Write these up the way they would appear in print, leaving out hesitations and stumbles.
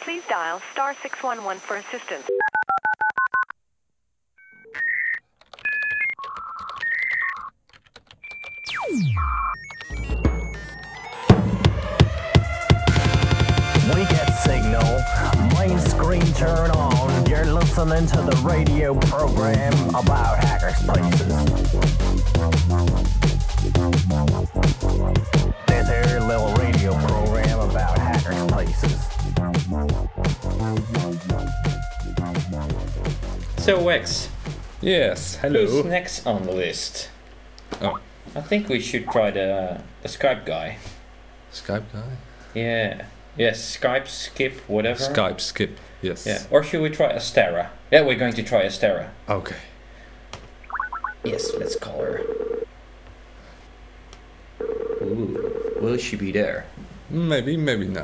Please dial star 611 for assistance. We get signal, main screen turn on. You're listening to the radio program about hackerspaces. This here little radio program about hackerspaces. So Wex, Yes, hello. who's next on the list? Oh, I think we should try the Skype guy. Skype guy? Yeah. Yes, Skype, Skip, whatever. Skype skip, yes. Yeah. Or should we try Astera? Yeah, we're going to try Astera. Okay. Yes, let's call her. Ooh, will she be there? Maybe, maybe not.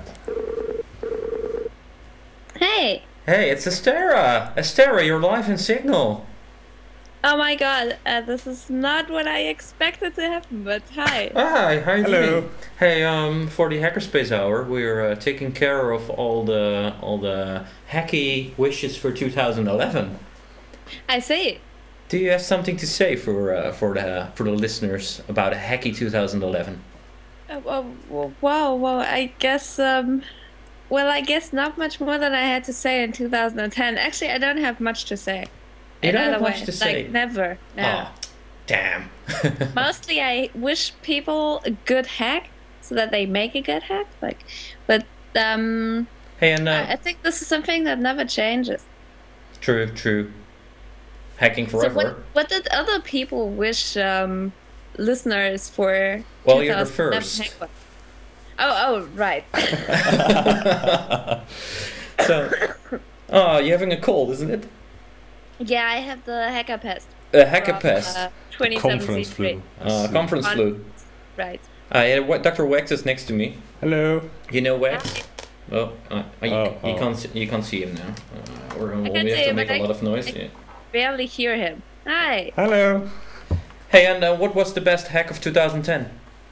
Hey! Hey, it's Astera! Astera, you're live in Signal. Oh my god, this is not what I expected to happen, but hi. Hi, how are you Hello. doing? Hey, for the Hackerspace Hour, we're taking care of all the hacky wishes for 2011. I see. Do you have something to say for the listeners about a hacky 2011? Well, I guess, I guess not much more than I had to say in 2010. Actually, I don't have much to say. You don't In have other much way, to say? Like, never. No. Oh, damn. Mostly, I wish people a good hack so that they make a good hack. Hey, and I think this is something that never changes. true. Hacking So forever. what did other people wish listeners for? Well, you're the 2011 first. hack one? Oh, right. So, oh, you're having a cold, isn't it? Yeah, I have the hacker pest. A hacker pest. Conference 2073. flu. Conference flu. Right. Yeah, Dr. Wax is next to me. Hello. You know Wax? Oh, you Oh. can't see him now. We can have see to him, make but a lot of noise. I Yeah. barely hear him. Hi. Hello. Hey, and what was the best hack of 2010?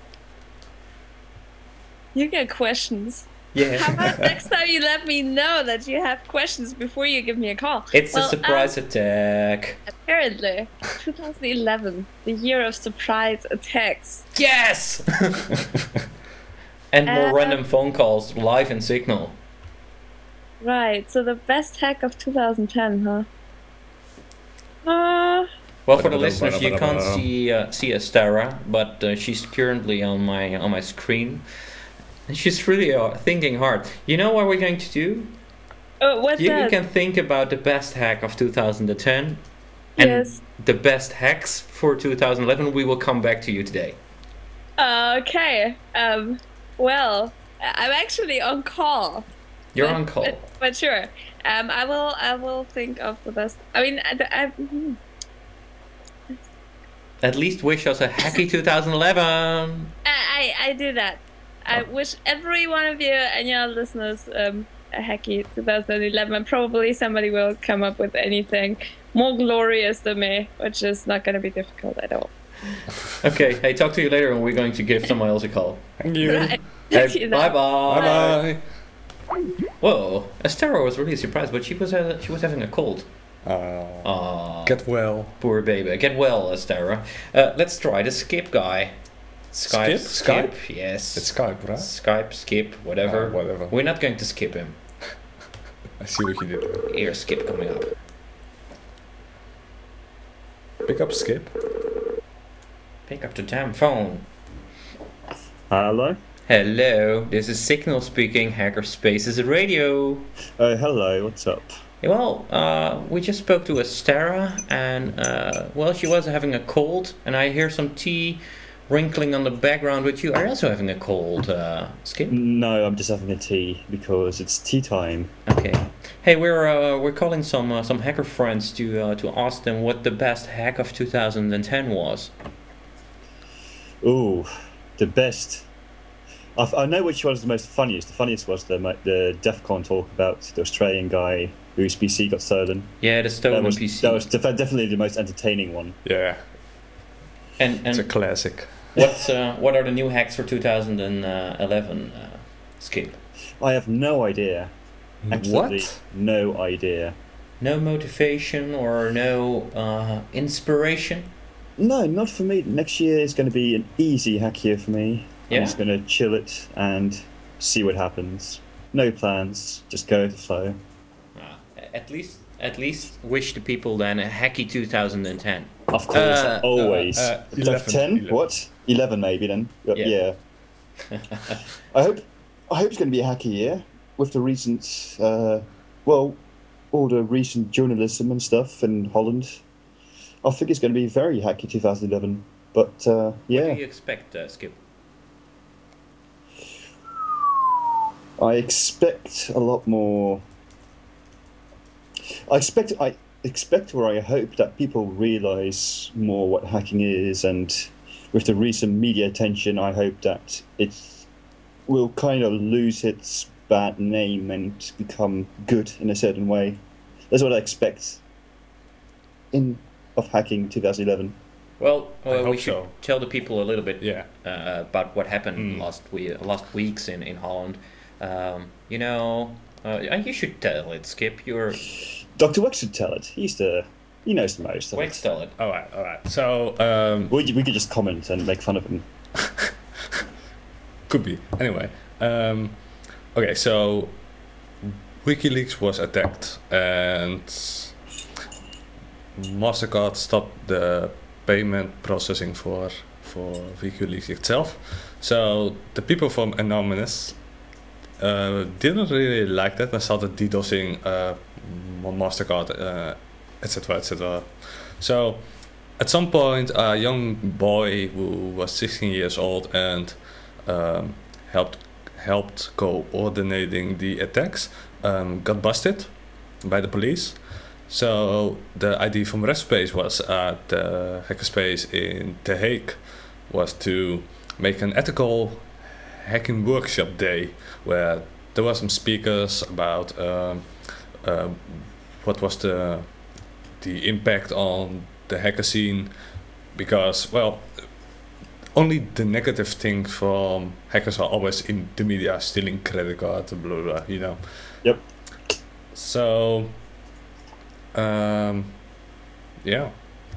You get questions. Yeah. How about next time you let me know that you have questions before you give me a call? It's Well, a surprise attack. Apparently, 2011, the year of surprise attacks. Yes! And more Uh, random phone calls live in Signal. Right, so the best hack of 2010, huh? Well, for the listeners, you can't see Astera, but she's currently on my screen. And she's really thinking hard. You know what we're going to do? What's You that? can think about the best hack of 2010 and Yes. the best hacks for 2011. We will come back to you today. Okay. Well, I'm actually on call. You're But- on call. But sure. I will think of the best. I mean, At least wish us a hacky 2011. I do that. I wish every one of you and your listeners a hacky 2011. And probably somebody will come up with anything more glorious than me, which is not going to be difficult at all. Okay, hey, talk to you later, and we're going to give someone else a call. Thank you. Right. Hey, See you bye then. bye. Bye Whoa, Astera was really surprised, but she was having a cold. bye. Aw, Get well. poor baby. Get well, Astera. Let's try the Skip guy. Skip? Skype? Yes. It's Skype, right? Skype, Skip, whatever. Whatever. We're not going to skip him. I see what you did there. Here's Skip coming up. Pick up Skip. Pick up the damn phone. Hello? Hello, this is Signal speaking. Hackerspaces Radio. Hello, what's up? Well, we just spoke to Astera, and well, she was having a cold, and I hear some tea wrinkling on the background with you. Are you also having a cold, Skip? No, I'm just having a tea because it's tea time. Okay. Hey, we're calling some hacker friends to ask them what the best hack of 2010 was. Ooh, the best. I know which was the most funniest. The funniest was the DEF CON talk about the Australian guy whose PC got stolen. Yeah, the stolen PC. That was definitely the most entertaining one. Yeah, and it's a classic. what are the new hacks for 2011, Skip? I have no idea. Absolutely What? no idea. No motivation or no inspiration? No, not for me. Next year is going to be an easy hack year for me. Yeah? I'm just going to chill it and see what happens. No plans, just go with the flow. At least wish the people then a hacky 2010. Of course, always. 11, 10? 11. What? 11 maybe then. Yeah. I hope it's going to be a hacky year with the recent, all the recent journalism and stuff in Holland. I think it's going to be very hacky 2011. But What do yeah, you expect, Skip? I expect a lot more. I expect or I hope that people realise more what hacking is, and with the recent media attention, I hope that it will kind of lose its bad name and become good in a certain way. That's what I expect of hacking 2011. Well, I we hope should so. tell the people a little bit Yeah. about what happened last weeks in Holland. You should tell it, Skip. Dr. Wex should tell it. He knows the most. Of Wex it. tell it. All right. So We could just comment and make fun of him. could be. Anyway, okay. So WikiLeaks was attacked, and Mastercard stopped the payment processing for WikiLeaks itself. So the people from Anonymous didn't really like that and started DDoSing Mastercard, etc., etc. So at some point, a young boy who was 16 years old and helped coordinating the attacks got busted by the police. So the idea from RedSpace was at the hackerspace in The Hague was to make an ethical hacking workshop day where there were some speakers about what was the impact on the hacker scene, because only the negative things from hackers are always in the media, stealing credit cards, blah blah blah, Yep. So yeah.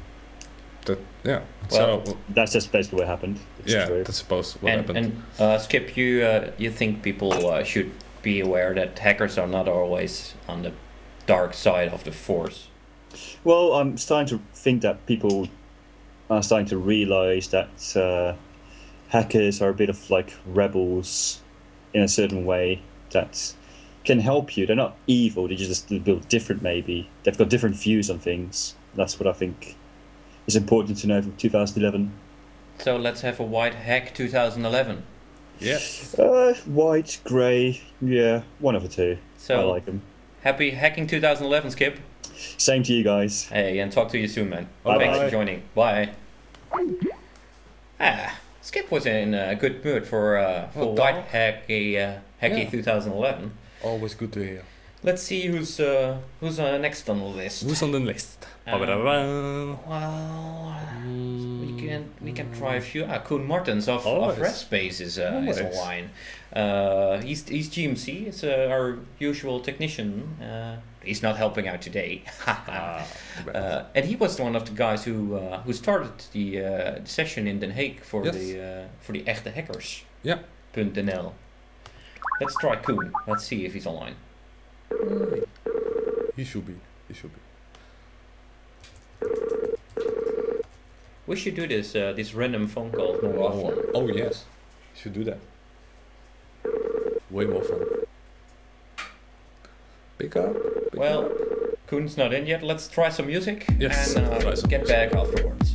Well, so That's just basically what happened. It's yeah, true. that's supposed what happened. And Skip, you think people should be aware that hackers are not always on the dark side of the force? Well, I'm starting to think that people are starting to realise that hackers are a bit of like rebels in a certain way that can help you. They're not evil, they're just a bit different maybe. They've got different views on things. That's what I think is important to know for 2011. So let's have a white hack 2011. Yes. White, grey, yeah, one of the two. So I like them. happy hacking 2011, Skip. Same to you guys. Hey, and talk to you soon, man. Bye-bye. Thanks for joining. Bye. Skip was in a good mood for Well white done. hacky Yeah. 2011. Always good to hear. Let's see who's next on the list. Who's on the list? Well, we can try a few. Koen Martens of Always. RedSpace is Always. online. He's GMC. It's our usual technician. He's not helping out today. And he was one of the guys who started the session in Den Haag for Yes. the echte hackers. Yeah. .nl. Let's try Koen. Let's see if he's online. He should be. We should do this random phone calls more often. Oh yes. Should do that. Way more fun. Pick up. Well, Koen's not in yet. Let's try some music Yes, and try some get music. back afterwards.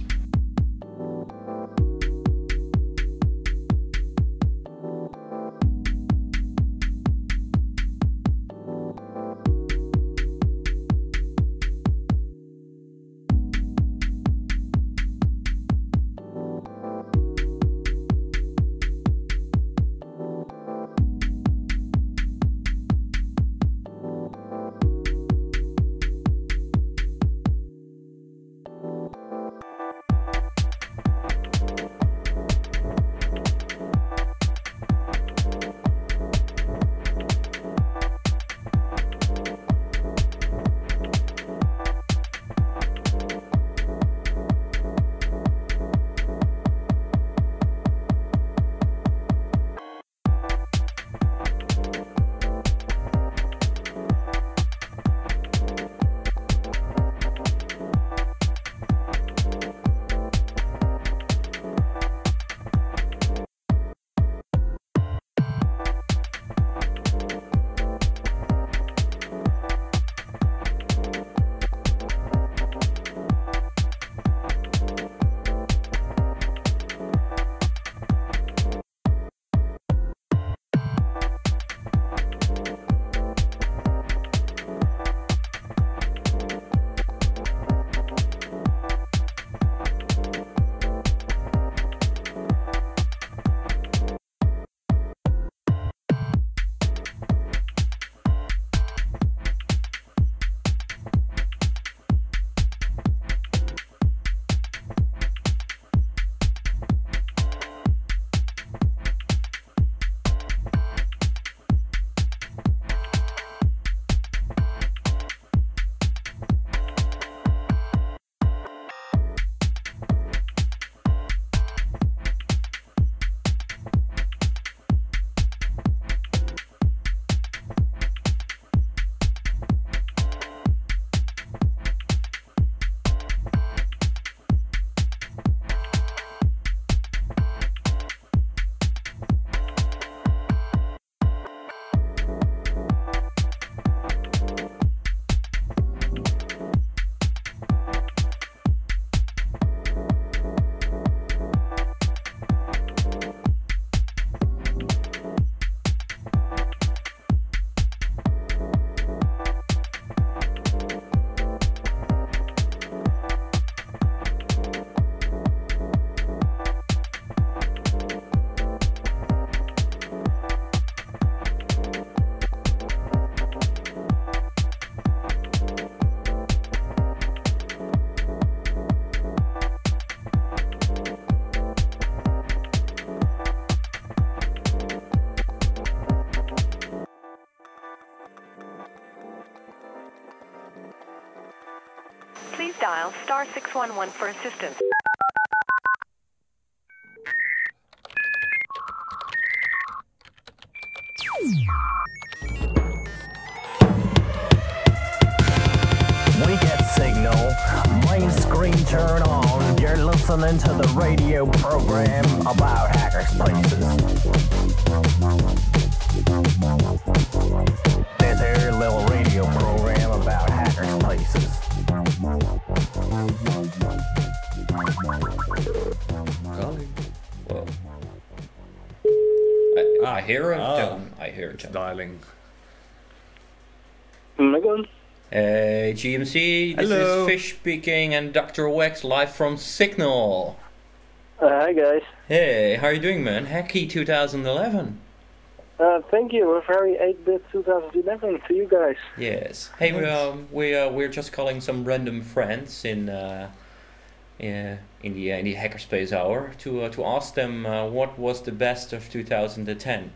dial star 611 for assistance. We get signal, main screen turn on. You're listening to the radio program about hackerspaces. This here little radio program about hackerspaces. Calling. Whoa. I hear a tone. I hear a tone. Dialing. Megan? Hey, GMC, this Hello. is Fish speaking and Dr. Wax live from Signal. Hi guys. Hey, how are you doing, man? Hacky 2011. Thank you. A very 8-bit 2011 to you guys. Yes. Hey, we're just calling some random friends in the Hackerspace Hour to ask them what was the best of 2010.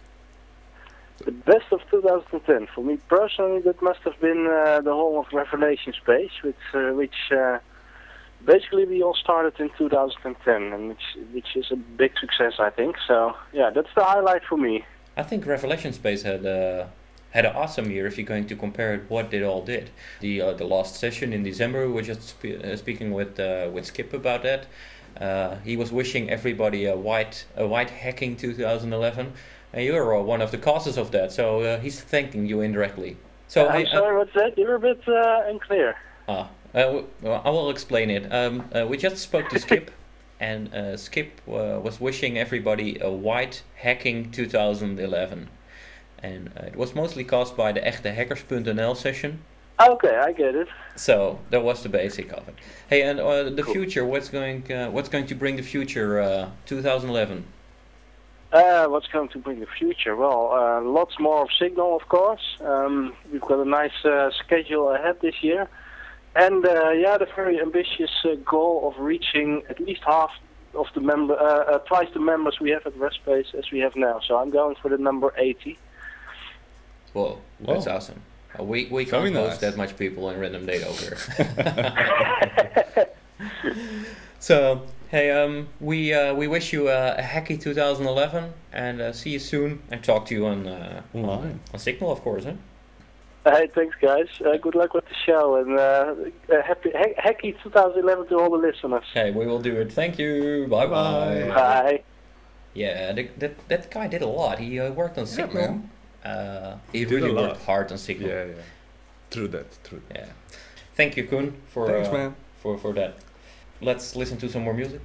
The best of 2010. For me personally, that must have been the whole of Revelation Space, which basically we all started in 2010, and which is a big success, I think. So yeah, that's the highlight for me. I think Revelation Space had an awesome year if you're going to compare it what it all did. The last session in December, we were just speaking with Skip about that. He was wishing everybody a white hacking 2011, and you're one of the causes of that. So he's thanking you indirectly. So I'm sorry, what's that? You're a bit unclear. I will explain it. We just spoke to Skip, and Skip was wishing everybody a white hacking 2011. And it was mostly caused by the echtehackers.nl session. Okay, I get it. So that was the basic of it. Hey, and the future, what's going to bring the future 2011? What's going to bring the future? Well, lots more of Signal, of course. We've got a nice schedule ahead this year. And the very ambitious goal of reaching at least half of the twice the members we have at RedSpace as we have now. So I'm going for the number 80. Whoa, that's awesome. We can't Very host nice. that much people in Random Date over here. So, hey, we wish you a hacky 2011 and see you soon and talk to you on Signal, of course. Hey, thanks guys. Good luck with the show and hacky 2011 to all the listeners. Hey, we will do it. Thank you. Bye bye. Bye. Yeah, that guy did a lot. He worked on Signal. man. He Did really a lot. worked hard on Signal. Yeah. True that. Yeah. Thank you, Koen, for Thanks, man. for that. Let's listen to some more music.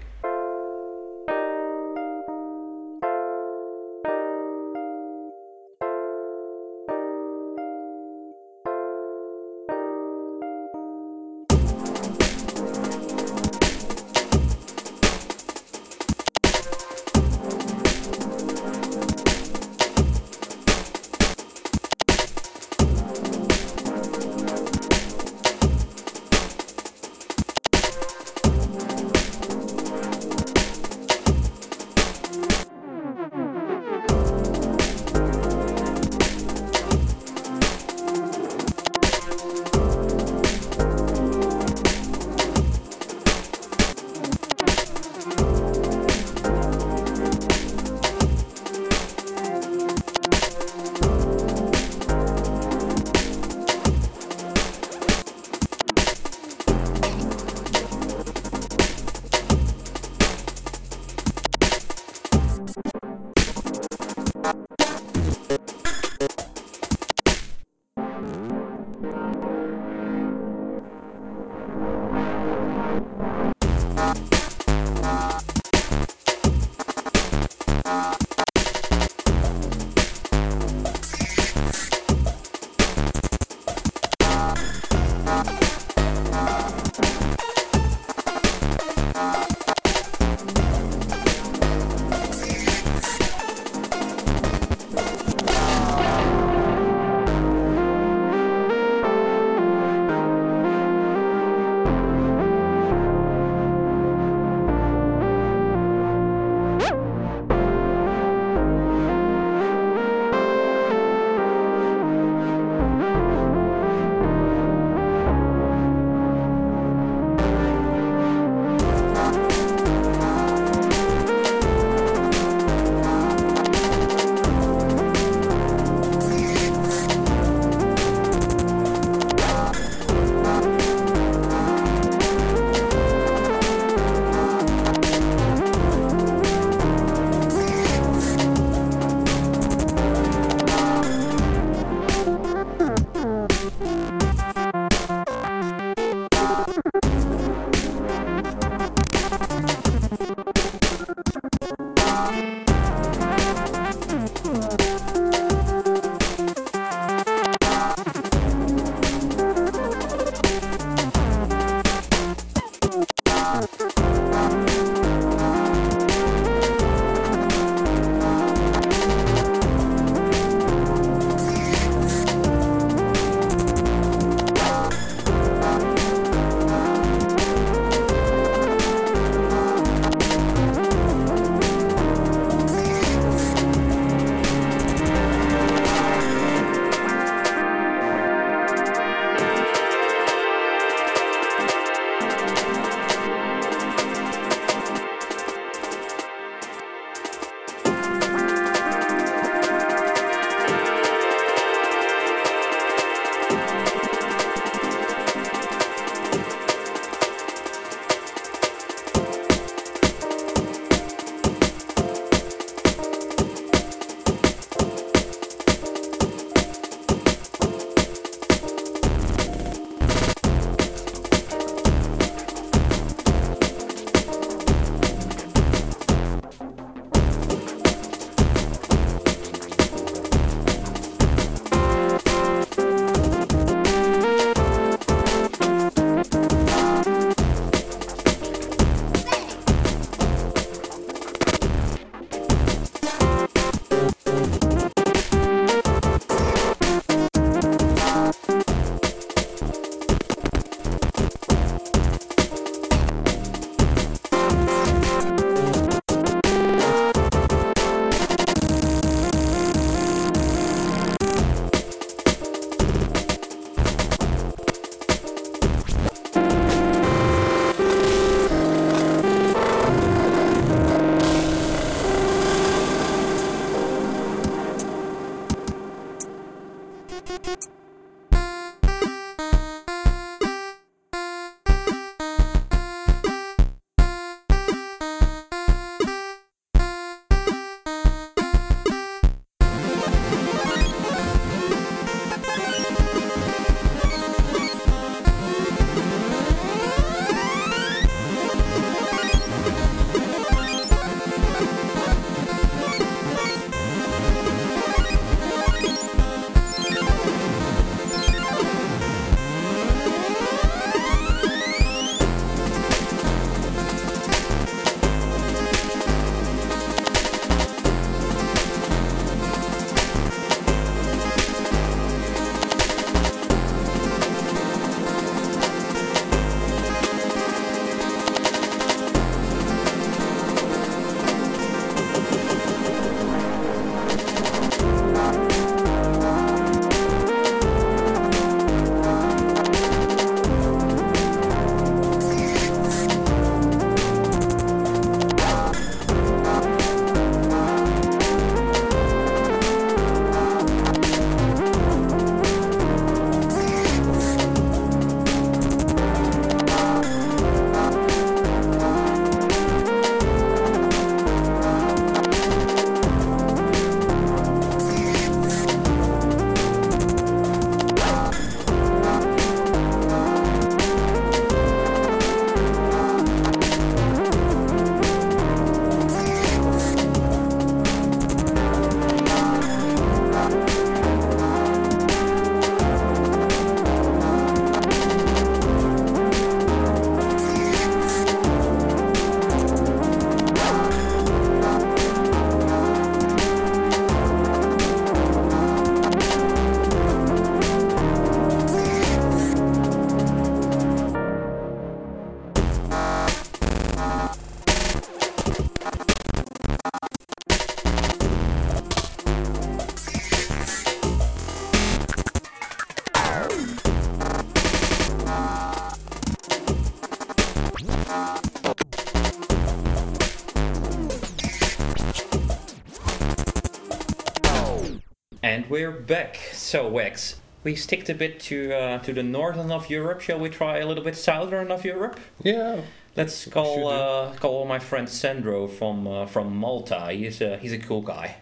we're back. So, Wax, we sticked a bit to the northern of Europe. Shall we try a little bit southern of Europe? Yeah. Let's call my friend Sandro from Malta. He's a cool guy.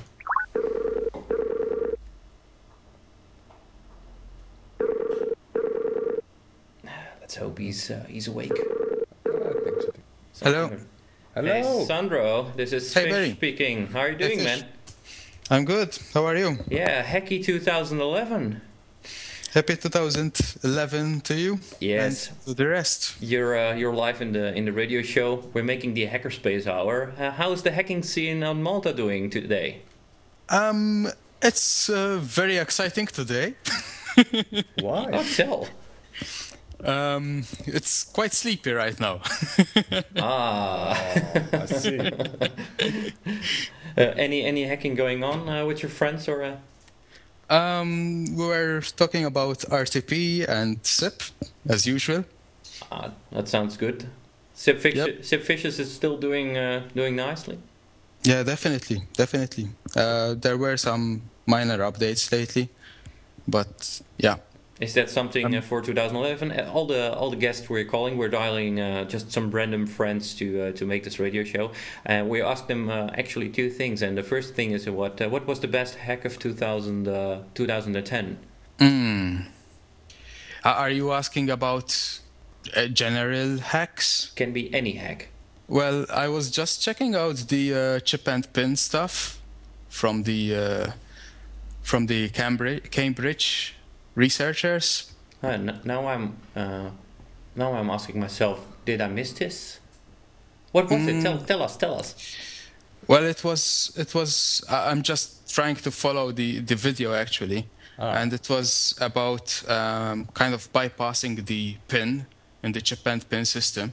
Let's hope he's awake. I think so. Hello. Hello. Hey, Sandro, this is Hey, Fish Barry. speaking. How are you doing, Fish. man? I'm good. How are you? Yeah, Hacky 2011. Happy 2011 to you. Yes. And to the rest. You're live in the radio show. We're making the Hackerspace Hour. How's the hacking scene on Malta doing today? It's very exciting today. Why? Oh, tell. It's quite sleepy right now. I see. Any hacking going on with your friends or? We were talking about RTP and SIP as usual. That sounds good. SIP Yep. Fishes is still doing nicely. Yeah, definitely. There were some minor updates lately, but yeah. Is that something for 2011? All the guests we're calling, we're dialing just some random friends to make this radio show, and we asked them actually two things. And the first thing is what was the best hack of 2010? Are you asking about general hacks? Can be any hack. Well, I was just checking out the chip and pin stuff from the Cambridge researchers. Now I'm asking myself, did I miss this? What was it? Tell us. Well, it was. I'm just trying to follow the video actually, and it was about kind of bypassing the pin in the chip and pin system.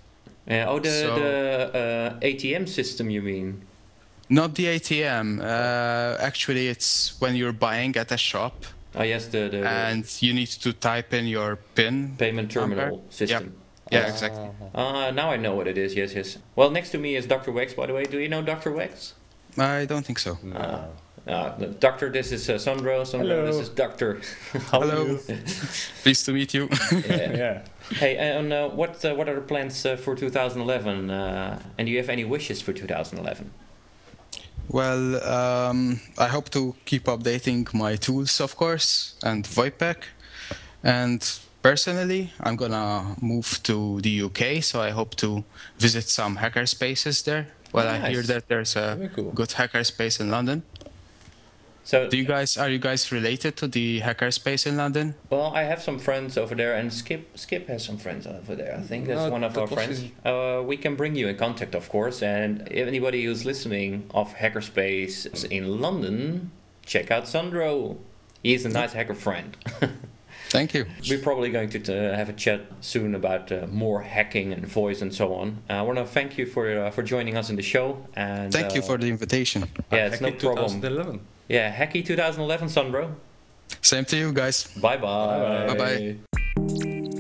The ATM system, you mean? Not the ATM. Actually, it's when you're buying at a shop. Oh yes, the and you need to type in your PIN. Payment terminal number. system. Yep. Yeah, exactly. Now I know what it is. Yes. Well, next to me is Dr. Wax, by the way. Do you know Dr. Wax? I don't think so. Doctor, this is Sandro. Hello. This is Doctor. Hello. Pleased to meet you. Yeah. Hey, and what are the plans for 2011? And do you have any wishes for 2011? Well, I hope to keep updating my tools, of course, and VoIPAC. And personally, I'm gonna move to the UK, so I hope to visit some hackerspaces there. Well, I hear Nice. that there's a Very cool. good hackerspace in London. So, Are you guys related to the hackerspace in London? well, I have some friends over there, and Skip has some friends over there. I think that's No, one of that our was friends. We can bring you in contact, of course. And anybody who's listening of Hackerspace in London, check out Sandro. He's a nice hacker friend. Thank you. We're probably going to have a chat soon about more hacking and voice and so on. I want to thank you for joining us in the show. And Thank you for the invitation. yeah, it's no Hacky problem. 2011. Yeah, Hacky 2011, Sandro. Same to you guys. Bye bye. Bye-bye.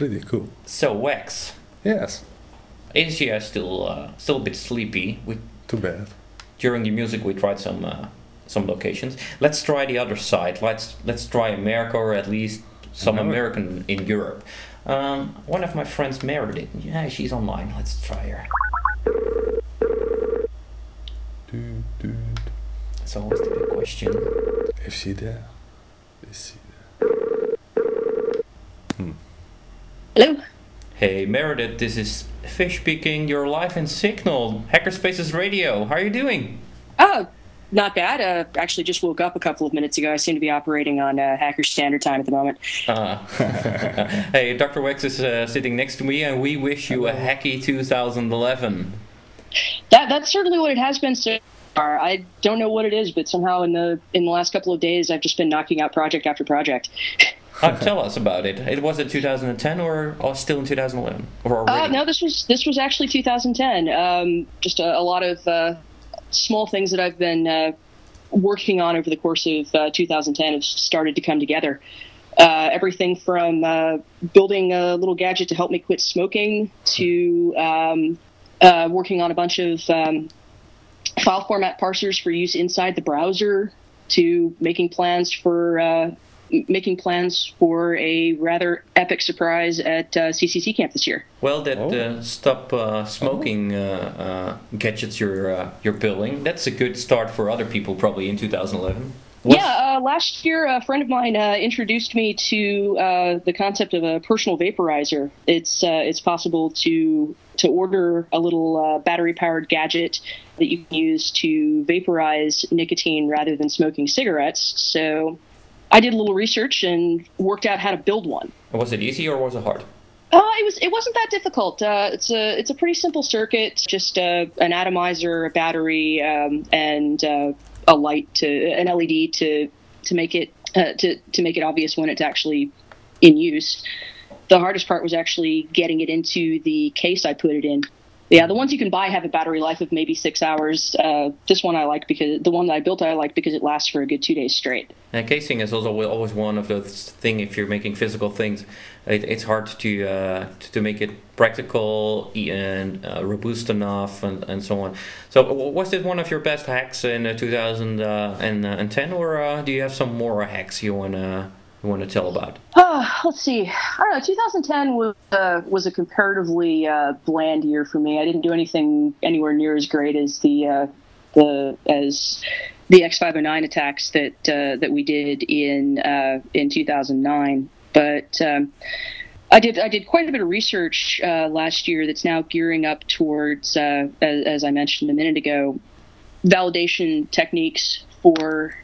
pretty cool. So Wax, Yes. Asia is still a bit sleepy. Too bad. During the music we tried some locations. Let's try the other side. Let's try America, or at least some American in Europe. One of my friends, Meredith. Yeah, she's online. Let's try her. That's always the big question. Is she there? Hello. Hey Meredith, this is Fish speaking. You're live in Signal, Hackerspaces Radio. How are you doing? Oh, not bad. Actually, just woke up a couple of minutes ago. I seem to be operating on Hacker Standard Time at the moment. Hey, Dr. Wax is sitting next to me, and we wish you a hacky 2011. That's certainly what it has been so far. I don't know what it is, but somehow in the last couple of days, I've just been knocking out project after project. Tell us about it. It was in 2010 or still in 2011? Or already? No, this was actually 2010. Just a lot of small things that I've been working on over the course of 2010 have started to come together. Everything from building a little gadget to help me quit smoking to working on a bunch of file format parsers for use inside the browser to making plans for a rather epic surprise at CCC Camp this year. Well, that stop smoking gadgets you're building, that's a good start for other people probably in 2011. Last year a friend of mine introduced me to the concept of a personal vaporizer. It's possible to order a little battery-powered gadget that you can use to vaporize nicotine rather than smoking cigarettes. So I did a little research and worked out how to build one. Was it easy or was it hard? It wasn't that difficult. It's a pretty simple circuit, just an atomizer, a battery, and a light an LED to make it to make it obvious when it's actually in use. The hardest part was actually getting it into the case I put it in. Yeah, the ones you can buy have a battery life of maybe 6 hours. This one I like because the one that I built I like because it lasts for a good 2 days straight. And casing is also always one of those things. If you're making physical things, it's hard to make it practical and robust enough and so on. So was this one of your best hacks in 2010, or do you have some more hacks you want to tell about? Let's see. I don't know. 2010 was a comparatively bland year for me. I didn't do anything anywhere near as great as the X509 attacks that we did in 2009. But I did quite a bit of research last year that's now gearing up towards, as I mentioned a minute ago, validation techniques for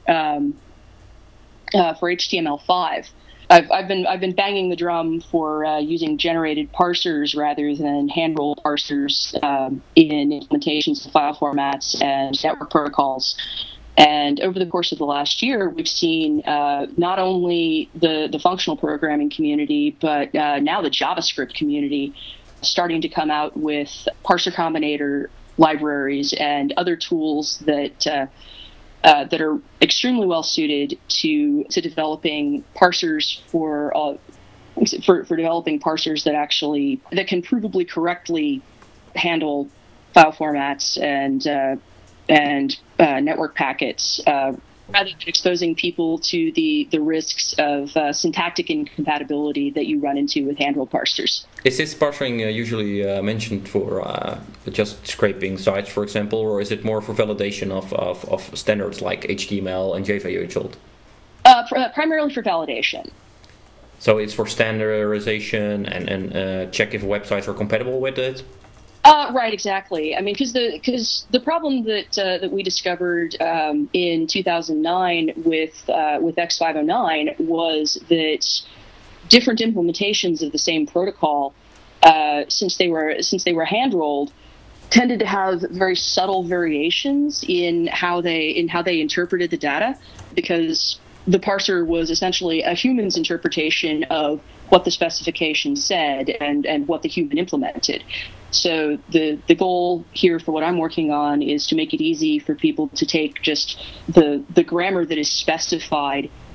HTML5. I've been banging the drum for using generated parsers rather than hand-rolled parsers in implementations of file formats and network protocols. And over the course of the last year, we've seen not only the functional programming community, but now the JavaScript community starting to come out with parser combinator libraries and other tools that are extremely well suited to developing parsers for developing parsers that can provably correctly handle file formats and network packets, rather than exposing people to the risks of syntactic incompatibility that you run into with hand-rolled parsers. Is this parsing usually mentioned for just scraping sites, for example, or is it more for validation of standards like HTML and JVM? Primarily for validation. So it's for standardization and check if websites are compatible with it? Right, exactly. I mean, because the problem that we discovered in 2009 with X509 was that different implementations of the same protocol, since they were hand rolled, tended to have very subtle variations in how they interpreted the data, because the parser was essentially a human's interpretation of what the specification said and what the human implemented. So the goal here for what I'm working on is to make it easy for people to take just the grammar that is specified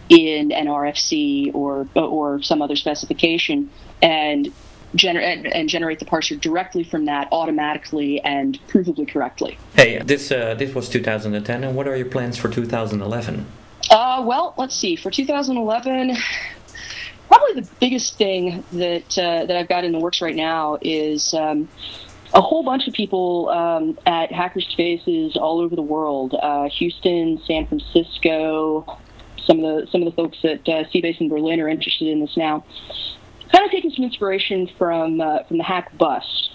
in an RFC or some other specification, and generate the parser directly from that automatically and provably correctly. Hey, this was 2010, and what are your plans for 2011? Well, let's see. For 2011, probably the biggest thing that I've got in the works right now is a whole bunch of people at Hackerspaces all over the world: Houston, San Francisco. Some of the folks at Seabase in Berlin are interested in this now. Kind of taking some inspiration from the Hack Bus.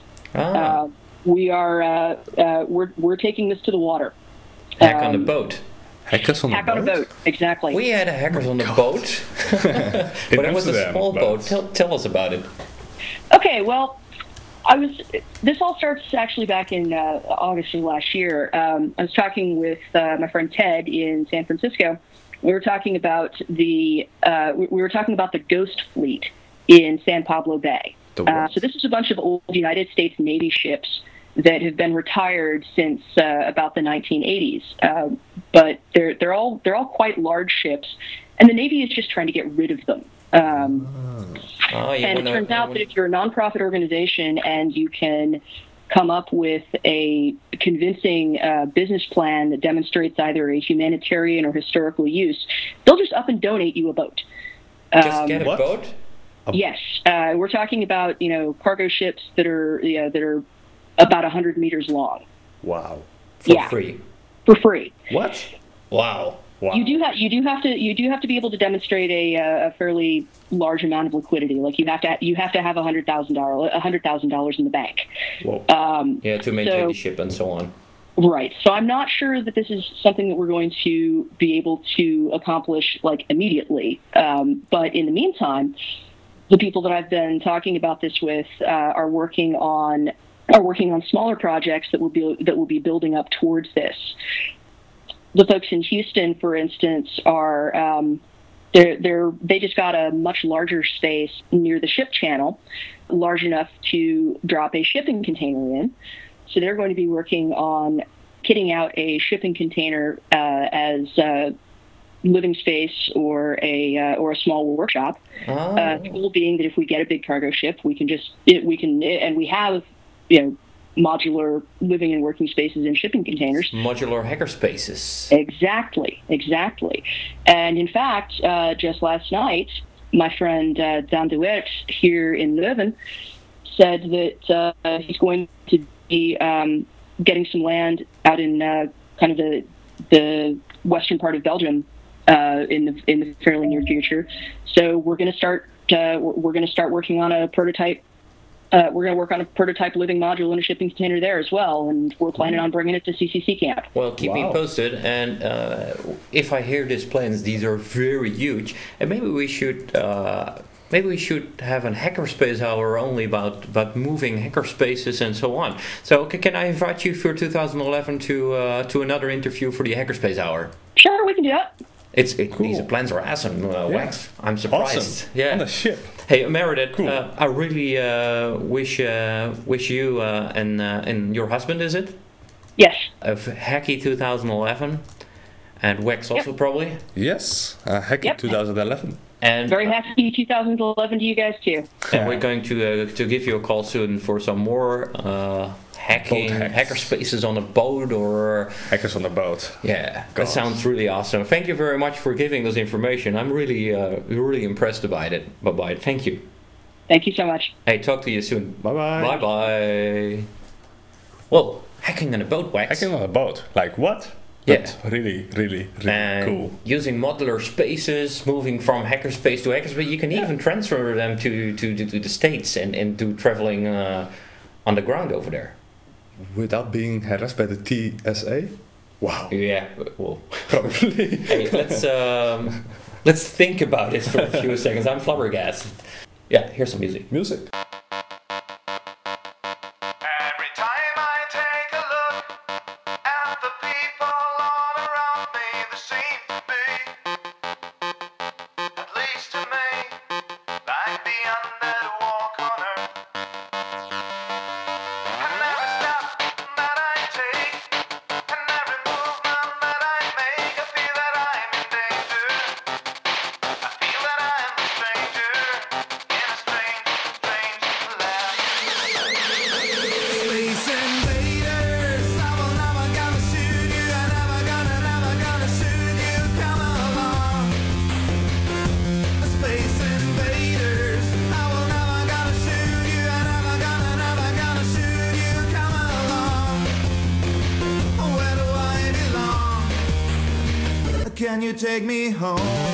We're taking this to the water. Hack on the boat. Hackers on the boat? Hack on a boat, exactly. We had a hackers on the boat, but it was a small boat. Tell us about it. Okay, well, this all starts actually back in August of last year. I was talking with my friend Ted in San Francisco. We were talking about the Ghost Fleet in San Pablo Bay. So this is a bunch of old United States Navy ships that have been retired since about the 1980s, but they're all quite large ships, and the Navy is just trying to get rid of them. And it turns out that if you're a nonprofit organization and you can come up with a convincing business plan that demonstrates either a humanitarian or historical use, they'll just up and donate you a boat. Just get a boat? Yes, we're talking about cargo ships that are about 100 meters long. Wow. For free. For free. What? Wow. You do have to be able to demonstrate a fairly large amount of liquidity. Like you have to have $100,000 in the bank. Whoa. To maintain the ship and so on. Right. So I'm not sure that this is something that we're going to be able to accomplish like immediately. But in the meantime, the people that I've been talking about this with are working on smaller projects that will be building up towards this. The folks in Houston, for instance, are they just got a much larger space near the ship channel, large enough to drop a shipping container in. So they're going to be working on kitting out a shipping container as living space or a small workshop. The goal being that if we get a big cargo ship, we have modular living and working spaces in shipping containers. Modular hackerspaces. Exactly. And in fact, just last night, my friend Dan de Wert here in Leuven said that he's going to be getting some land out in kind of the western part of Belgium in the fairly near future. So we're going to start working on a prototype. We're going to work on a prototype living module in a shipping container there as well, and we're planning on bringing it to CCC camp. Well, keep me posted, and if I hear these plans, these are very huge, and maybe we should have a hackerspace hour only about moving hackerspaces and so on. So can I invite you for 2011 to another interview for the hackerspace hour? Sure, we can do that. Cool. These plans are awesome, Wax. I'm surprised. Awesome. Yeah. On a ship. Hey, Meredith, cool. I really wish you and your husband, is it? Yes. A hacky 2011, and Wax also probably. Yes, hacky 2011. And very happy 2011 to you guys too. And we're going to give you a call soon for some more hacker spaces on a boat or hackers on a boat. Yeah, that sounds really awesome. Thank you very much for giving us information. I'm really impressed about it. Bye. Thank you. Thank you so much. Hey, talk to you soon. Bye. Bye. Well, hacking on a boat, Wax. Hacking on a boat. Like what? Yeah. That's really cool. Using modular spaces, moving from hackerspace to hackerspace, you can even transfer them to the States and do traveling on the ground over there. Without being harassed by the TSA? Wow. Yeah, well, probably. Hey, let's think about this for a few seconds. I'm flabbergasted. Yeah, here's some music. Can you take me home?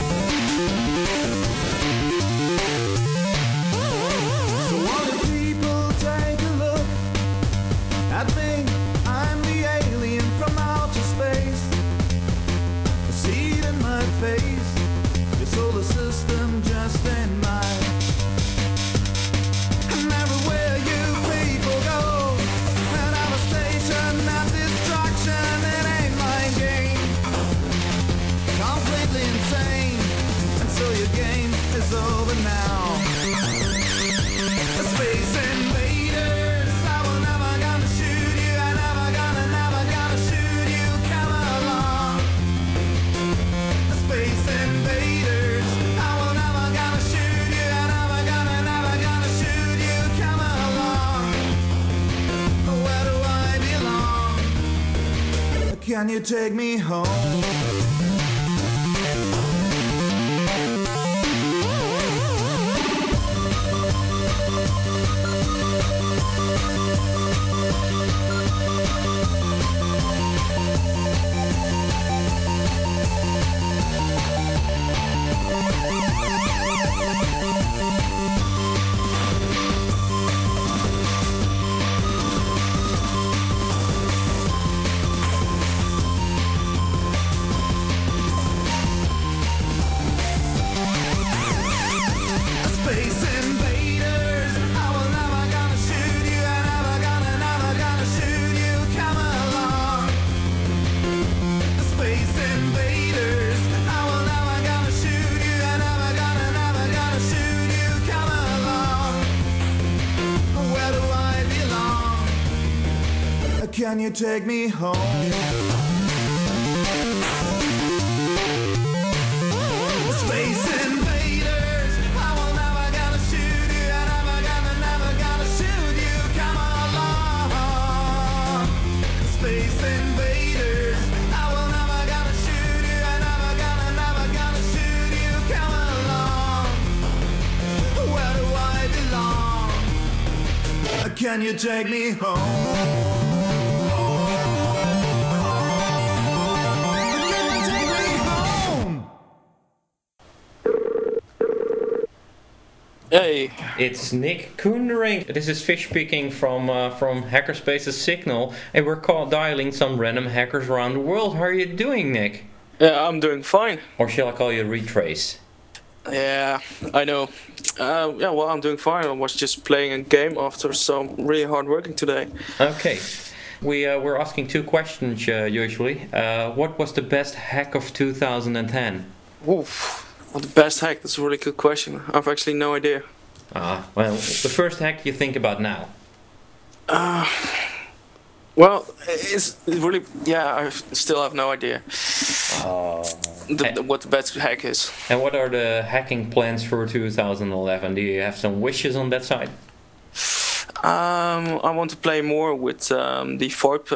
So all the people take a look at me. I'm the alien from outer space. I see it in my face. Your solar system just ain't mine. And everywhere you people go, another station of destruction. It ain't my game. Completely insane. And so your game is over now. The Space Invaders, I will never gonna shoot you. I never gonna shoot you. Come along. The Space Invaders, I will never gonna shoot you. I never gonna shoot you. Come along. Where do I belong? Can you take me home? Space Invaders, I will never gonna shoot you. I never gonna shoot you. Come along. The Space Invaders, I will never gonna shoot you. I never gonna shoot you. Come along. Where do I belong? Can you take me home? Space Invaders, I will never gonna shoot you. I never gonna shoot you. Come along. Space Invaders, I will never gonna shoot you. I never gonna shoot you. Come along. Where do I belong? Can you take me home? Can you take me home? Hey, It's Nick Koendering. This is Fish speaking from Hackerspace's Signal, and we're dialing some random hackers around the world. How are you doing, Nick? yeah, I'm doing fine. Or shall I call you Retrace? Yeah, I know. Yeah, well, I'm doing fine. I was just playing a game after some really hard working today. Okay. We're asking two questions usually. What was the best hack of 2010? Oof, what the best hack? That's a really good question. I've actually no idea. Well, the first hack you think about now. Well, it's really, yeah, I still have no idea what the best hack is. And what are the hacking plans for 2011? Do you have some wishes on that side? I want to play more with the VoIP,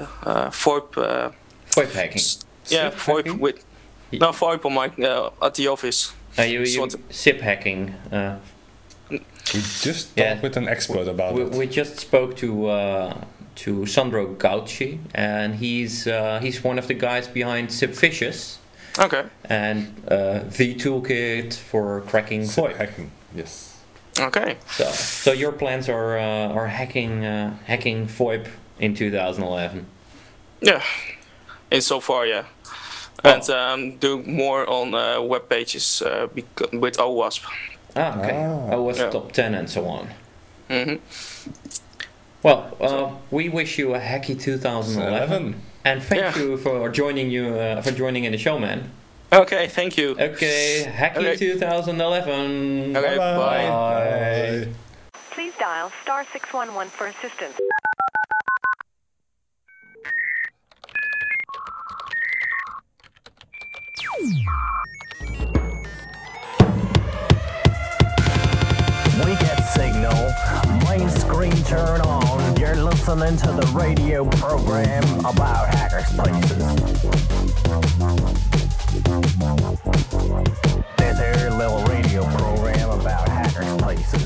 VoIP hacking. yeah, VoIP with, no, VoIP on my, at the office. You SIP hacking. We just talked with an expert about it. We just spoke to Sandro Gauci, and he's one of the guys behind SipVicious. Okay. And the toolkit for cracking VoIP. Hacking, yes. Okay. So your plans are hacking VoIP in 2011. Yeah. In so far, yeah. And do more on web pages with OWASP. Okay. OWASP top 10 and so on. Mm-hmm. Well, we wish you a hacky 2011, and thank you for joining in the show, man. Okay, thank you. Okay, hacky 2011. Okay, bye. Bye. Please dial *611 for assistance. We get signal, main screen turn on. You're listening to the radio program about hackerspaces. This here little radio program about hackerspaces.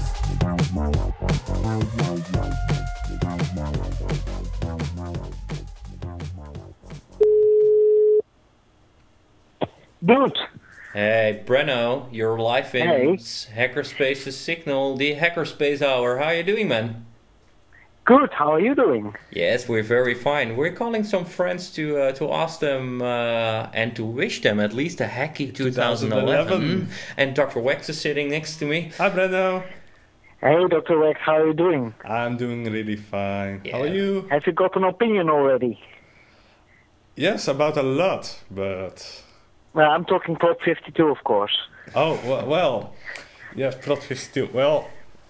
Hey, Breno, you're live in Hey. Hackerspace's Signal, the Hackerspace Hour. How are you doing, man? Good. How are you doing? Yes, we're very fine. We're calling some friends to ask them and to wish them at least a happy 2011. And Dr. Wax is sitting next to me. Hi, Breno. Hey, Dr. Rex. How are you doing? I'm doing really fine. How are you? Have you got an opinion already? Yes, about a lot, but... Well, I'm talking Prop 52, of course. Oh, well, yes, Prop 52. Well,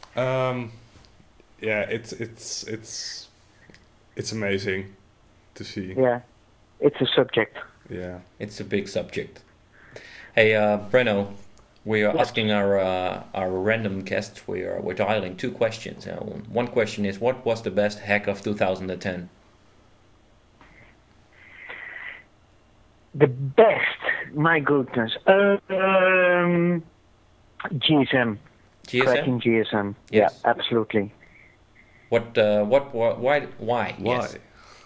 yeah, it's amazing to see. Yeah, it's a subject. Yeah. It's a big subject. Hey, Breno, we are asking our random guests, we're dialing 2 questions. One question is, what was the best hack of 2010? The best, my goodness. GSM. GSM? Cracking GSM. Yes. Yeah, absolutely. Why? Yes.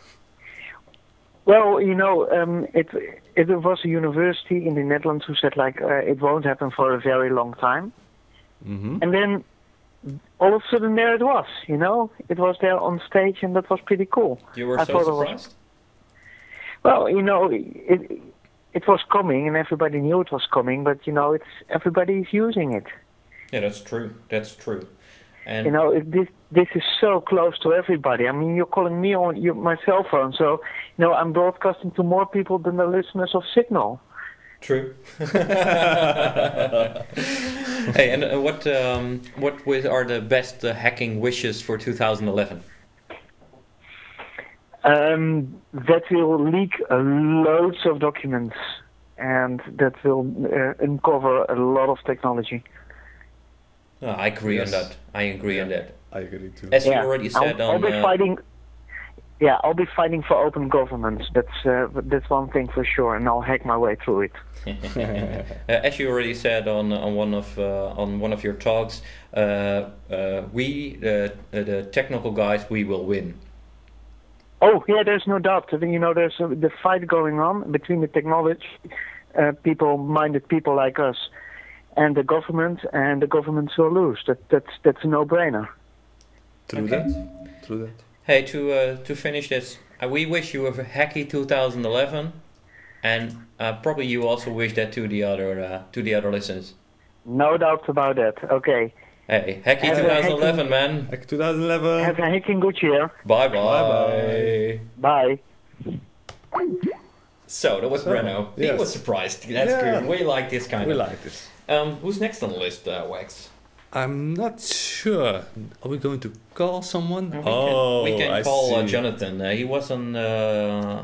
Well, you know, it was a university in the Netherlands who said, like, it won't happen for a very long time. Mm-hmm. And then all of a sudden there it was, you know? It was there on stage and that was pretty cool. You were I so thought it was- surprised? Well, you know, it was coming and everybody knew it was coming, but, you know, everybody's using it. Yeah, that's true. That's true. And You know, this is so close to everybody. I mean, you're calling me on my cell phone, so, you know, I'm broadcasting to more people than the listeners of Signal. True. Hey, and what are the best hacking wishes for 2011? That will leak loads of documents, and that will uncover a lot of technology. I agree on that. I agree on that. I agree too. As you already said I'll on... be fighting. Yeah, I'll be fighting for open governance. That's one thing for sure, and I'll hack my way through it. As you already said on one of your talks, we the technical guys, we will win. Oh yeah, there's no doubt. I mean, you know, there's the fight going on between the technology people-minded people like us and the government will lose. That's a no-brainer. True Okay. that. True that. Hey, to finish this, we wish you a happy 2011, and probably you also wish that to the other listeners. No doubt about that. Okay. Hey, happy Have a 2011, man. Happy 2011. Have a hacking good year. Bye Bye-bye. Bye. So that was Breno. He yes. was surprised. That's Yeah. good. We like this kind We of. like this. Who's next on the list, Wax? I'm not sure. Are we going to call someone? We can I call see. Jonathan. He was on the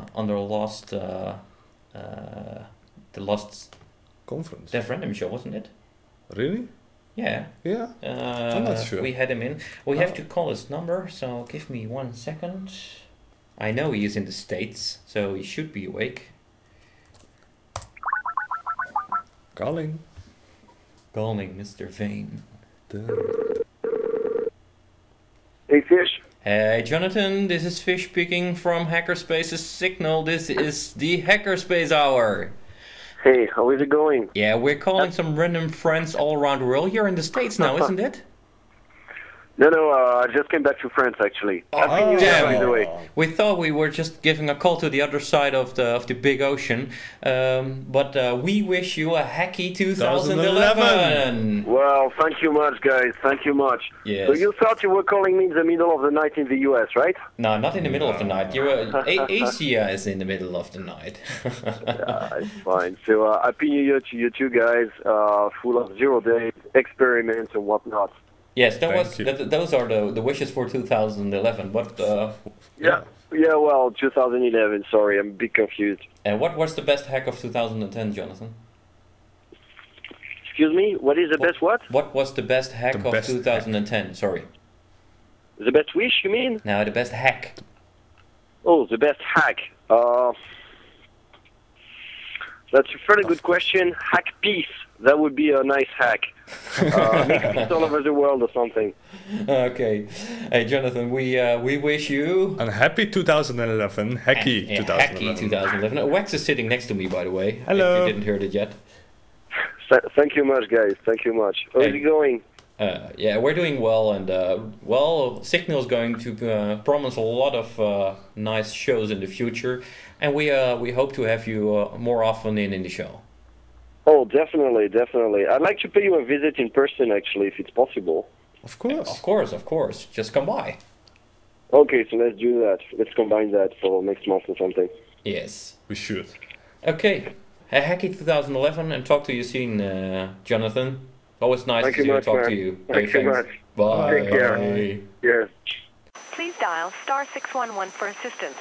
last Conference. Dev Random show, wasn't it? Really? Yeah. Yeah. I'm not sure. We had him in. We have to call his number, so give me 1 second. I know he is in the States, so he should be awake. Calling. Calling Mr. Vane. Hey, Fish. Hey, Jonathan, this is Fish speaking from Hackerspace's Signal. This is the Hackerspace Hour. Hey, how is it going? Yeah, we're calling some random friends all around the world. You're in the States now, isn't it? No, I just came back to France, actually. Happy New Year, by the way. We thought we were just giving a call to the other side of the big ocean, but we wish you a happy 2011. Well, thank you much, guys. Thank you much. Yes. So you thought you were calling me in the middle of the night in the US, right? No, not in the middle of the night. Asia is in the middle of the night. It's fine. So happy New Year to you two guys. Full of 0 days, experiments and whatnot. Yes, those are the wishes for 2011. But Yeah, well, 2011. Sorry, I'm a bit confused. And what was the best hack of 2010, Jonathan? Excuse me, what is the best what? What was the best hack of 2010? Sorry. The best wish, you mean? No, the best hack. Oh, the best hack. That's a fairly good question. Hack peace. That would be a nice hack. Make peace all over the world or something. Okay. Hey, Jonathan, we wish you... a happy 2011. Hacky 2011. Hacky 2011. Wax is sitting next to me, by the way. Hello. If you didn't hear it yet. Thank you much, guys. Thank you much. How's it going? Yeah, we're doing well, and Signal is going to promise a lot of nice shows in the future, and we hope to have you more often in the show. Oh, definitely, definitely. I'd like to pay you a visit in person, actually, if it's possible. Of course. Just come by. Okay, so let's do that. Let's combine that for next month or something. Yes. We should. Okay. Hacky 2011, and talk to you soon, Jonathan. Always nice to talk to you. Thank you much. Bye. Take care. Yes. Please dial *611 for assistance.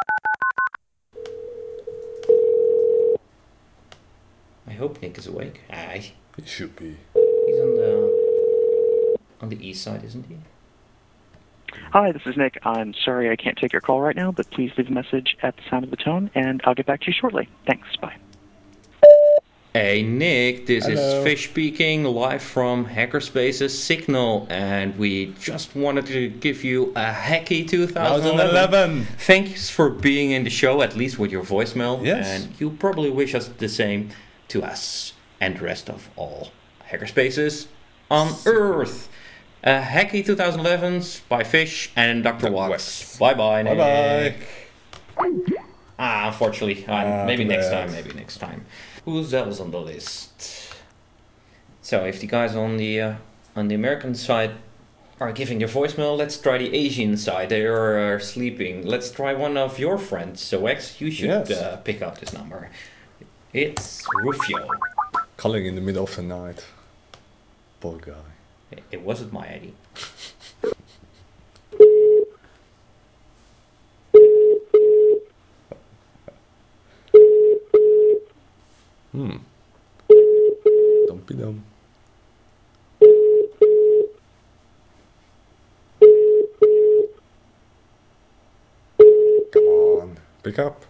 I hope Nick is awake. Aye. He should be. He's on the east side, isn't he? Hi, this is Nick. I'm sorry I can't take your call right now, but please leave a message at the sound of the tone, and I'll get back to you shortly. Thanks. Bye. Hey Nick, this Hello. is Fish speaking, live from Hackerspace's Signal, and we just wanted to give you a hacky 2011. Thanks for being in the show, at least with your voicemail. Yes. And you probably wish us the same to us and the rest of all Hackerspaces on Earth. Hacky 2011s by Fish and Dr. Wax. Bye bye, Nick. Bye Unfortunately, maybe too next bad. time. Who's else on the list? So if the guys on the American side are giving their voicemail, let's try the Asian side. They are sleeping. Let's try one of your friends. So X, you should pick up this number. It's Rufio. Calling in the middle of the night. Poor guy. It wasn't my ID. Dumpy dum. Come on, pick up.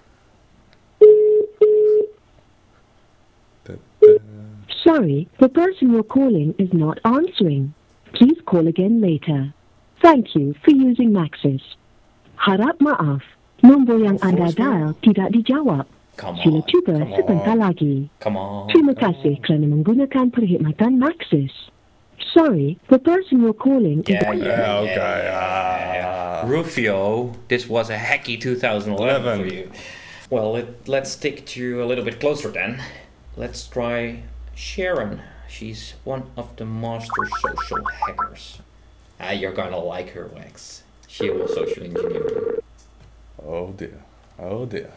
Sorry, the person you're calling is not answering. Please call again later. Thank you for using Maxis. Harap maaf, nombor yang Anda dial tidak dijawab. Sila cuba sebentar lagi. Terima kasih kerana menggunakan perkhidmatan Maxis. Sorry, the person you're calling is... Rufio, this was a hacky 2011 for you. Well, let's stick to a little bit closer then. Let's try Sharon. She's one of the master social hackers. You're gonna like her, Wax. She will social engineer you. Oh dear. Oh dear.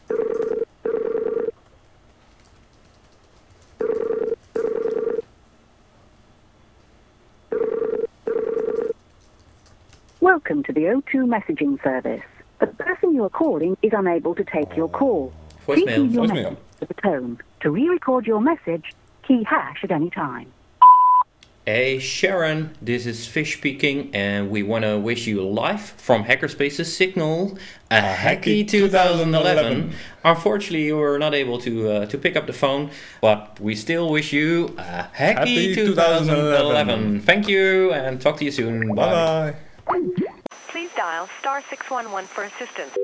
Welcome to the O2 messaging service. The person you are calling is unable to take your call. Please leave your message at the tone. To re-record your message, key hash at any time. Hey Sharon, this is Fish speaking, and we want to wish you live from Hackerspace's Signal a hacky 2011. Unfortunately, you were not able to pick up the phone, but we still wish you a hacky 2011. Thank you, and talk to you soon. Bye. Please dial *611 for assistance.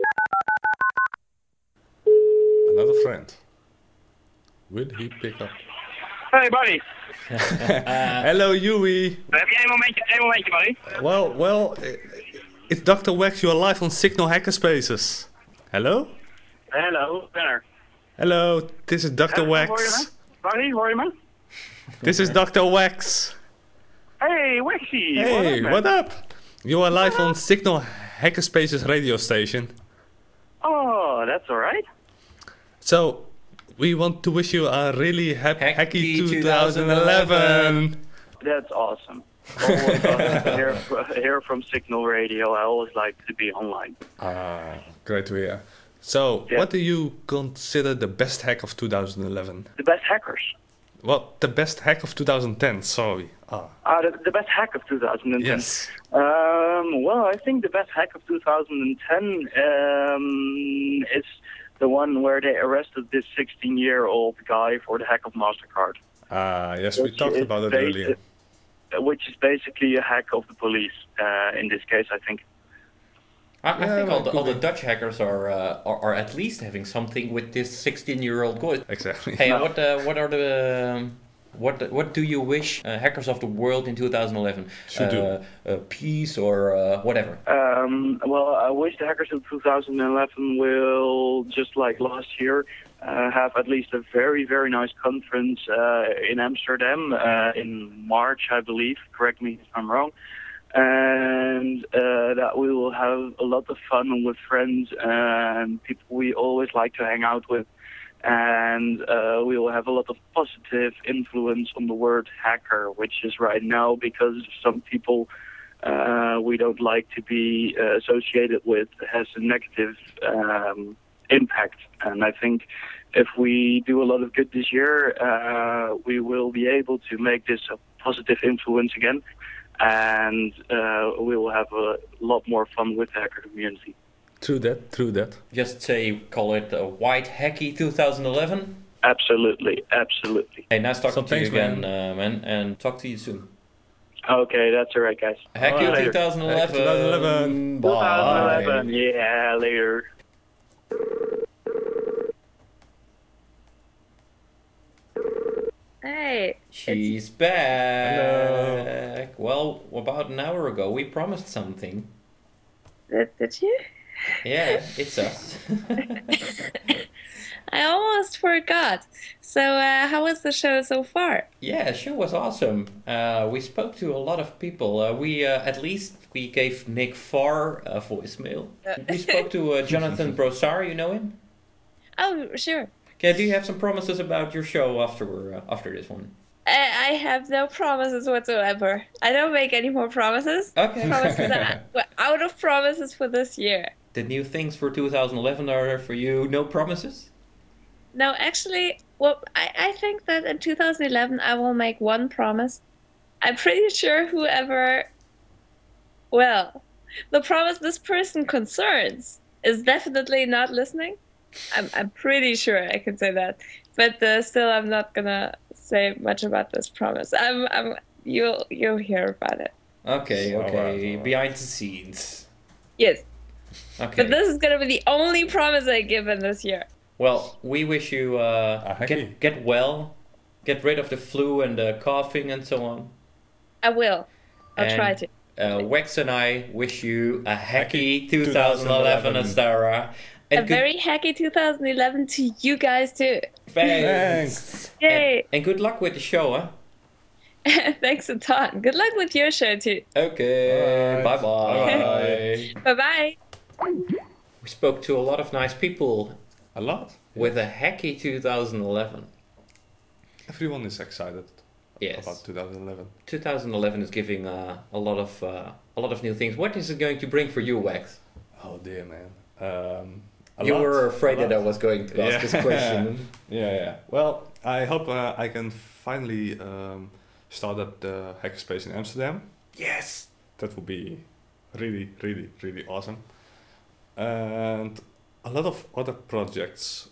Another friend. Will he pick up? Hey, buddy. Hello, Yui. Heb je één momentje, buddy? Well, it's Dr. Wax. You're live on Signal Hackerspaces. Hello? Hello, Benner. Hello, this is Dr. Wax. Hoor je me? Buddy, hoor je me? This is Dr. Wax. Hey, Waxy. Hey, what up? You are live on Signal Hackerspaces radio station. Oh, that's alright. So, we want to wish you a really happy 2011. That's awesome. Always awesome to hear from Signal Radio. I always like to be online. Great to hear. So, what do you consider the best hack of 2011? The best hackers. Well, the best hack of 2010, sorry. The best hack of 2010. Yes. Well, I think the best hack of 2010 is the one where they arrested this 16-year-old guy for the hack of MasterCard. Yes, we talked about it earlier. Which is basically a hack of the police, in this case, I think. I think all the Dutch hackers are at least having something with this 16-year-old guy. Exactly. Hey, what are What do you wish hackers of the world in 2011 should do? Peace or whatever? Well, I wish the hackers of 2011 will, just like last year, have at least a very, very nice conference in Amsterdam in March, I believe. Correct me if I'm wrong. And that we will have a lot of fun with friends and people we always like to hang out with. And we will have a lot of positive influence on the word hacker, which is right now, because some people we don't like to be associated with, has a negative impact. And I think if we do a lot of good this year, we will be able to make this a positive influence again. And we will have a lot more fun with the hacker community. True that. Just say, call it a White Hacky 2011? Absolutely. Hey, nice talking to you again, man, and talk to you soon. Okay, that's all right, guys. Hacky 2011. Bye. 2011, yeah, later. Hey. She's back. Hello. Well, about an hour ago, we promised something. Did you? Yeah, it's us. I almost forgot. So, how was the show so far? Yeah, the show was awesome. We spoke to a lot of people. We gave Nick Farr a voicemail. We spoke to Jonathan Brossard. You know him? Oh, sure. Okay, do you have some promises about your show after this one? I have no promises whatsoever. I don't make any more promises. Okay. We're out of promises for this year. The new things for 2011 are for you no promises? No, actually, well, I think that in 2011 I will make one promise. I'm pretty sure the promise this person concerns is definitely not listening. I'm pretty sure I can say that, but still, I'm not gonna say much about this promise. You'll hear about it. Okay. All right. Behind the scenes. Yes. Okay. But this is gonna be the only promise I give in this year. Well, we wish you get well, get rid of the flu and the coughing and so on. I will. I'll try to. Wex and I wish you a hacky 2011, Astara. And very hacky 2011 to you guys too. Thanks. Yay. And good luck with the show, huh? Thanks a ton. Good luck with your show too. Okay. Right. Bye-bye. Bye-bye. We spoke to a lot of nice people. A lot. With a hacky 2011. Everyone is excited. Yes. About 2011. 2011 is giving a lot of new things. What is it going to bring for you, Wax? Oh dear, man. You were afraid that I was going to ask this question. Yeah. Well, I hope I can finally start up the hackerspace in Amsterdam. Yes. That would be really, really, really awesome. And a lot of other projects.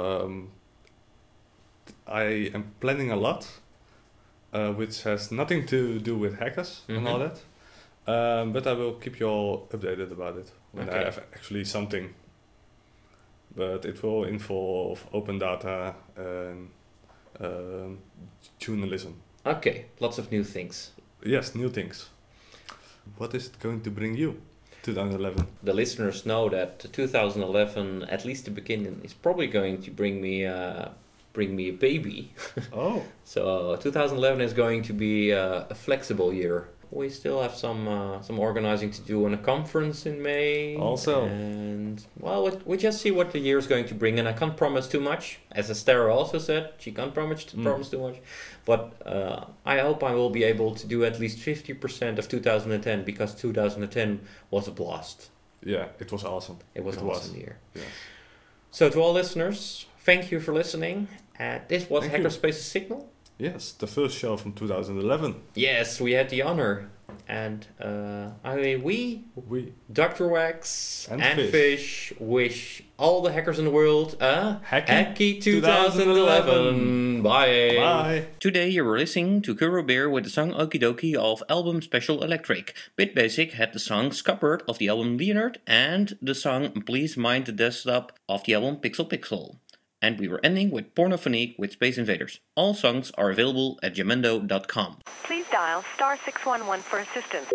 I am planning a lot, which has nothing to do with hackers and all that. But I will keep you all updated about it when I have actually something. But it will involve open data and journalism. Okay, lots of new things. Yes, new things. What is it going to bring you, 2011? The listeners know that 2011, at least the beginning, is probably going to bring me a baby. Oh. So 2011 is going to be a flexible year. We still have some organizing to do on a conference in May. Also. And, well, we just see what the year is going to bring. And I can't promise too much. As Esther also said, she can't promise too much. But I hope I will be able to do at least 50% of 2010, because 2010 was a blast. Yeah, it was awesome. It was an awesome year. Yeah. So to all listeners, thank you for listening. This was Hackerspace's Signal. Yes, the first show from 2011. Yes, we had the honor. And we, Dr. Wax and Fish, wish all the hackers in the world a hacky 2011. Bye. Bye. Today you were listening to Kuro Beer with the song Okie Dokie of album Special Electric. Bitbasic had the song Scuppered of the album Leonard and the song Please Mind the Desktop of the album Pixel Pixel. And we were ending with Pornophonique with Space Invaders. All songs are available at jamendo.com. Please dial star 611 for assistance.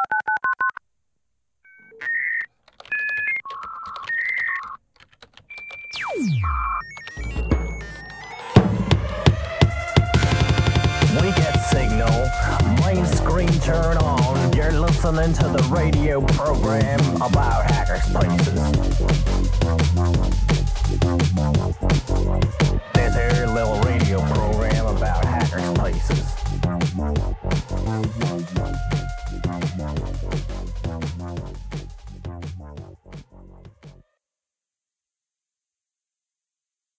We get signal, main screen turn on. You're listening to the radio program about hackers' places.